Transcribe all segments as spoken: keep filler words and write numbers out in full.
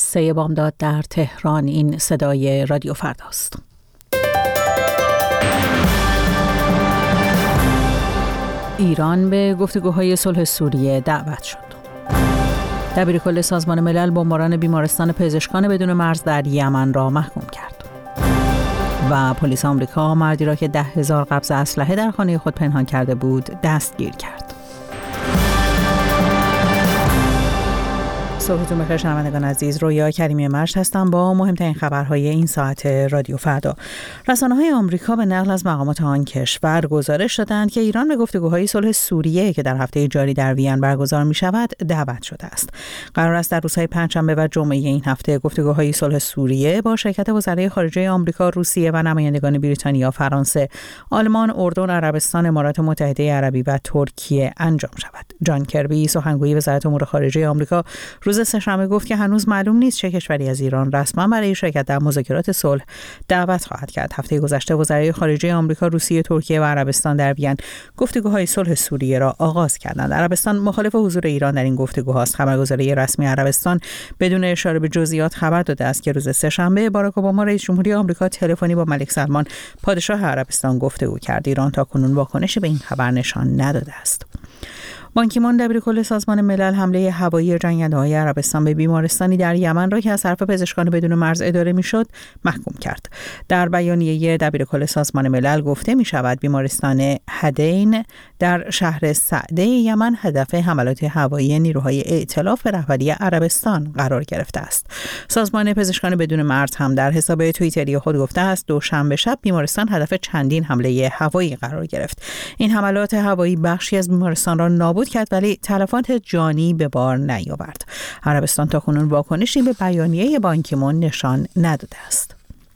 سه بامداد در تهران. این صدای رادیو فرداست. ایران به گفتگوهای صلح سوریه دعوت شد. دبیرکل سازمان ملل بمباران بیمارستان پزشکان بدون مرز در یمن را محکوم کرد. و پلیس آمریکا مردی را که ده هزار قبض اسلحه در خانه خود پنهان کرده بود دستگیر کرد. صبحتون بخیر شنوندگان عزیز، رویا کریمی مرشد هستم با مهمترین خبرهای این ساعت رادیو فردا. رسانه‌های آمریکا به نقل از مقامات آن کشور گزارش دادند که ایران به گفتگوهای صلح سوریه که در هفته جاری در وین برگزار می‌شود دعوت شده است. قرار است در روزهای پنجشنبه و جمعه این هفته گفتگوهای صلح سوریه با شرکت وزرای خارجه آمریکا، روسیه و نمایندگان بریتانیا، فرانسه، آلمان، اردن، عربستان، امارات متحده عربی و ترکیه انجام شود. جان کربی، سخنگوی وزارت امور خارجه آمریکا، روز سه‌شنبه گفت که هنوز معلوم نیست چه کشوری از ایران رسما برای شرکت در مذاکرات صلح دعوت خواهد کرد. هفته گذشته وزرای خارجه آمریکا، روسیه، ترکیه و عربستان در وین گفتگوهای صلح سوریه را آغاز کردند. عربستان مخالف حضور ایران در این گفتگوهاست. خبرگزاری رسمی عربستان بدون اشاره به جزئیات خبر داده است که روز سه‌شنبه باراک اوباما رئیس جمهوری آمریکا تلفنی با ملک سلمان پادشاه عربستان گفتگو کرد. ایران تاکنون واکنشی به این خبر نشان نداده است. بان کی مون دبیرکل سازمان ملل حمله هوایی جنگنده‌های عربستان به بیمارستانی در یمن را که از طرف پزشکان بدون مرز اداره می‌شد محکوم کرد. در بیانیه دبیرکل سازمان ملل گفته می‌شود بیمارستان هدین در شهر سعده یمن هدف حملات هوایی نیروهای ائتلاف به رهبری عربستان قرار گرفته است. سازمان پزشکان بدون مرز هم در حساب توییتری خود گفته است دوشنبه شب بیمارستان هدف چندین حمله هوایی قرار گرفت. این حملات هوایی بخشی از بیمارستان را نابود کرد ولی تلفات جانی به بار نیاورد. عربستان تاکنون واکنشی به بیانیه بان کی مون نشان نداده است.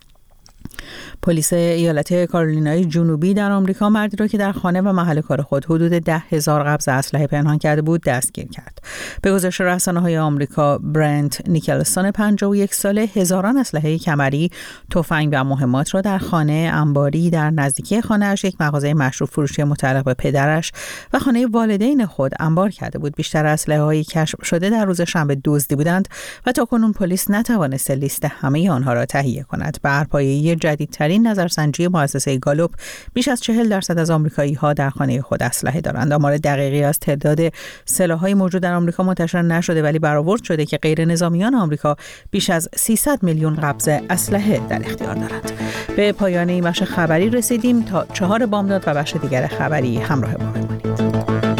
پلیس ایالت کارولینای جنوبی در آمریکا مردی را که در خانه و محل کار خود حدود ده هزار قبض اسلحه پنهان کرده بود دستگیر کرد. به گزارش رسانه‌های آمریکا، برنت نیکلسون پنجاه و یک ساله هزاران اسلحه کمری، تفنگ و مهمات را در خانه انباری در نزدیکی خانه‌اش، یک مغازه مشروب فروشی متعلق به پدرش و خانه والدین خود انبار کرده بود. بیشتر اسلحه‌های کشف شده در روز شنبه دزدی بودند و تاکنون پلیس نتوانست لیست همه آنها را تهیه کند. بر پایه جدیدترین نظرسنجی مؤسسه گالوپ بیش از چهل درصد از آمریکایی‌ها در خانه خود اسلحه دارند. آمار دقیقی از تعداد سلاح‌های موجود در آمریکا منتشر نشده ولی برآورد شده که غیر نظامیان آمریکا بیش از سیصد میلیون قبض اسلحه در اختیار دارند. به پایان این بخش خبری رسیدیم. تا چهار بامداد و بخش دیگر خبری همراه ما بمانید.